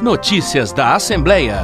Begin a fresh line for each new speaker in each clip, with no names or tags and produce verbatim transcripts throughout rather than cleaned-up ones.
Notícias da Assembleia.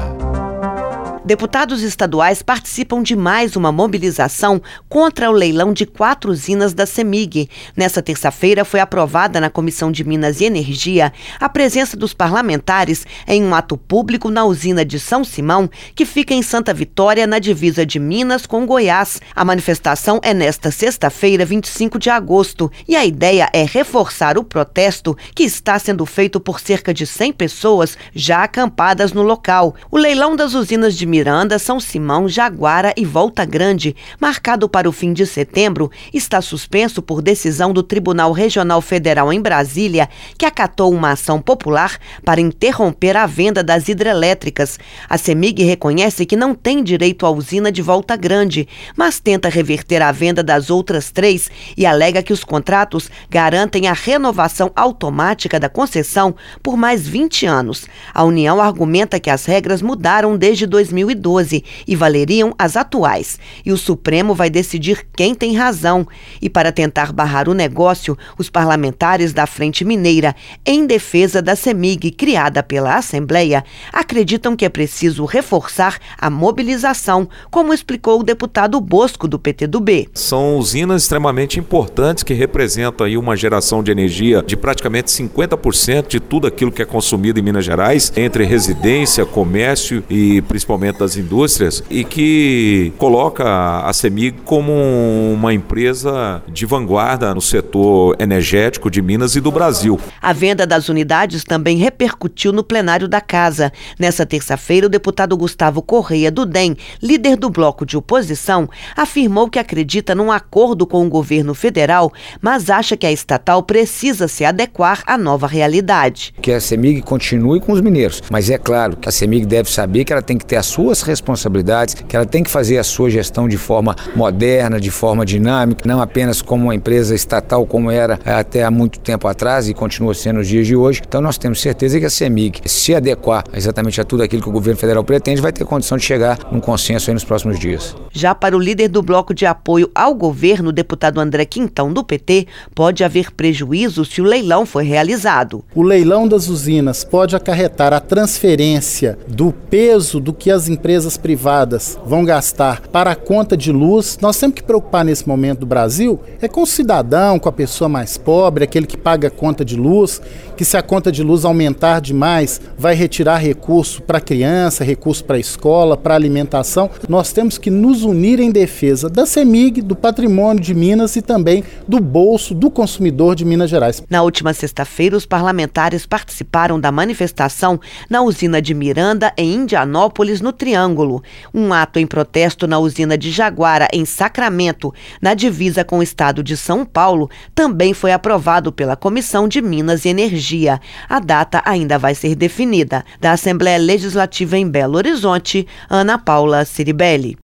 Deputados estaduais participam de mais uma mobilização contra o leilão de quatro usinas da CEMIG. Nessa terça-feira foi aprovada na Comissão de Minas e Energia a presença dos parlamentares em um ato público na usina de São Simão, que fica em Santa Vitória, na divisa de Minas com Goiás. A manifestação é nesta sexta-feira, vinte e cinco de agosto, e a ideia é reforçar o protesto que está sendo feito por cerca de cem pessoas já acampadas no local. O leilão das usinas de Miranda, São Simão, Jaguara e Volta Grande, marcado para o fim de setembro, está suspenso por decisão do Tribunal Regional Federal em Brasília, que acatou uma ação popular para interromper a venda das hidrelétricas. A CEMIG reconhece que não tem direito à usina de Volta Grande, mas tenta reverter a venda das outras três e alega que os contratos garantem a renovação automática da concessão por mais vinte anos. A União argumenta que as regras mudaram desde dois mil e doze e valeriam as atuais. E o Supremo vai decidir quem tem razão. E para tentar barrar o negócio, os parlamentares da Frente Mineira, em defesa da CEMIG criada pela Assembleia, acreditam que é preciso reforçar a mobilização, como explicou o deputado Bosco, do P T do B.
São usinas extremamente importantes que representam aí uma geração de energia de praticamente cinquenta por cento de tudo aquilo que é consumido em Minas Gerais, entre residência, comércio e principalmente das indústrias, e que coloca a CEMIG como uma empresa de vanguarda no setor energético de Minas e do Brasil.
A venda das unidades também repercutiu no plenário da Casa. Nessa terça-feira, o deputado Gustavo Correia, do D E M, líder do bloco de oposição, afirmou que acredita num acordo com o governo federal, mas acha que a estatal precisa se adequar à nova realidade.
Que a CEMIG continue com os mineiros, mas é claro que a CEMIG deve saber que ela tem que ter a sua suas responsabilidades, que ela tem que fazer a sua gestão de forma moderna, de forma dinâmica, não apenas como uma empresa estatal como era até há muito tempo atrás e continua sendo nos dias de hoje. Então nós temos certeza que a CEMIG, se adequar exatamente a tudo aquilo que o governo federal pretende, vai ter condição de chegar num consenso aí nos próximos dias.
Já para o líder do bloco de apoio ao governo, o deputado André Quintão, do P T, pode haver prejuízo se o leilão for realizado.
O leilão das usinas pode acarretar a transferência do peso do que as empresas privadas vão gastar para a conta de luz. Nós temos que preocupar nesse momento do Brasil é com o cidadão, com a pessoa mais pobre, aquele que paga a conta de luz, que se a conta de luz aumentar demais, vai retirar recurso para a criança, recurso para a escola, para a alimentação. Nós temos que nos unir em defesa da CEMIG, do patrimônio de Minas e também do bolso do consumidor de Minas Gerais.
Na última sexta-feira, os parlamentares participaram da manifestação na usina de Miranda, em Indianópolis, no Triângulo. Um ato em protesto na usina de Jaguara, em Sacramento, na divisa com o estado de São Paulo, também foi aprovado pela Comissão de Minas e Energia. A data ainda vai ser definida. Da Assembleia Legislativa em Belo Horizonte, Ana Paula Ciribelli.